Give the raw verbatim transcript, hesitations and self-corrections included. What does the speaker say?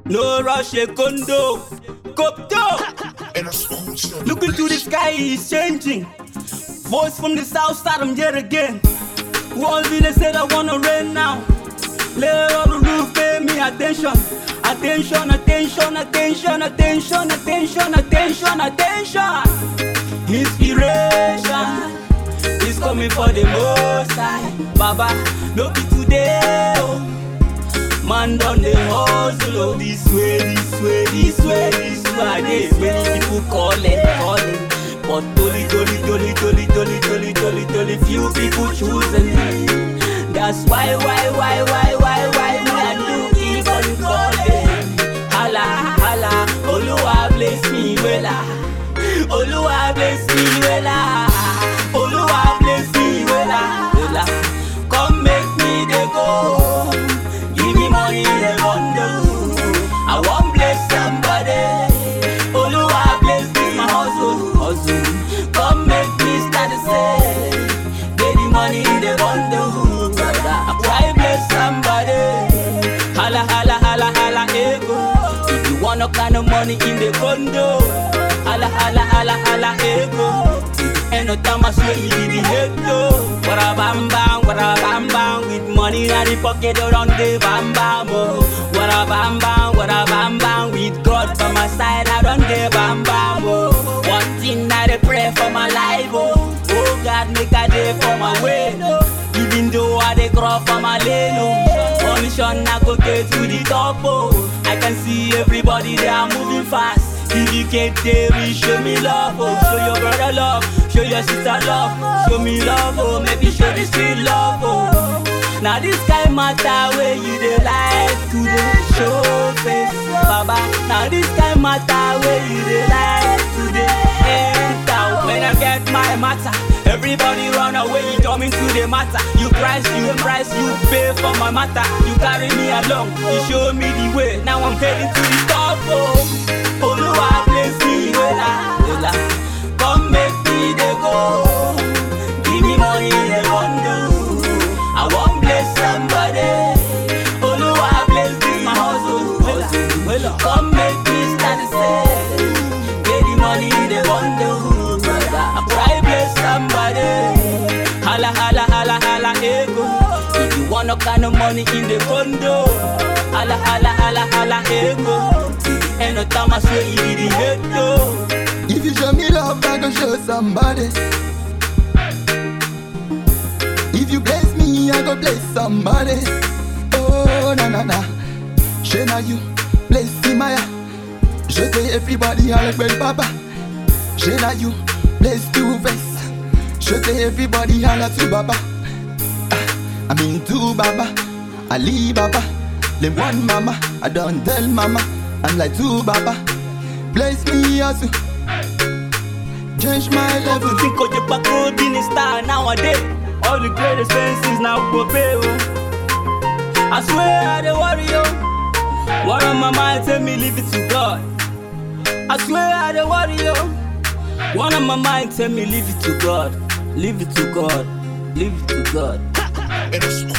No rush a condo. Copto. Look into the sky, it's changing. Voice from the south side, I'm here again. One village said I wanna rain now. Lay on the roof, pay me attention. Attention, attention, attention, attention, attention, attention, attention. Inspiration is coming for the most high. Baba, no be today, oh. Man done the hustle, oh. This way, this way, this way, this way. There's many people calling, calling. But totally, totally, totally, totally, totally, totally, totally, totally few people choosing me. That's why, why, why, why, why, why me and you keep on calling. Hala, hala, Oluwa bless me, wella. Oluwa bless me, wella. Oluwa bless me, wella, wella. Come make me the go. Give me money in the bundle. I want bless somebody. Oluwa bless me, my hustle, hustle. Come make me start to say. Get the money in the bundle, brother. Why bless somebody? Hala, hala, hala, hala, ego. If you want no kind of money in the condo, hala, hala, hala, hala, ego. Ain't no time I swear you did the head though. What a bam bam, what a bam bam. With money in the pocket around the bam bam, oh. What a bam bam, what a bam bam. With God by my side I run the bam bam, oh. One thing that I pray for my life, oh. Oh God, make a day for my way, oh. Even though I dey crawl for my lane, oh. On mission I go get to the top, oh. I can see everybody they are moving fast. If you can't tell me, show me love, oh. Show your brother love, show your sister love. Show me love, oh. Maybe show the street love, oh. Now this guy matter where you dey like to dey show face, Baba. Now this guy matter where you dey like to dey enter. When I get my matter, everybody run away, you come into the matter. You price, you price, you pay for my matter. You carry me along, you show me the way. Now I'm heading to the top, oh. Oluwa bless me, wella, wella. Come make me the go. Give me money in the bundle. I want bless somebody. Oluwa bless me, my hustle, hustle, wella. Come make me start to say. Get the money in the bundle, brother. I try bless somebody. Hala, hala, hala, hala, ego. If you want no kind of money in the condo, hala, hala, hala, hala, ego. Ain't no time I swear you did the head though. If you show me love, I gon' show somebody. If you bless me, I gon' bless somebody. Oh, na na na. Shena you, bless Timaya. Je sais everybody avec bel papa. Shena you, bless two vest. Je sais everybody holla to Baba. I mean to Baba, Ali Baba. The one mama, I don't tell mama. I'm like to Baba, bless me also. Change my level. You think of your back road being a star nowadays. All the great expenses now go pay, oh. I swear I the warrior. What on my mind tell me leave it to God. I swear I the warrior. What on my mind tell me leave it to God. Leave it to God. Leave it to God.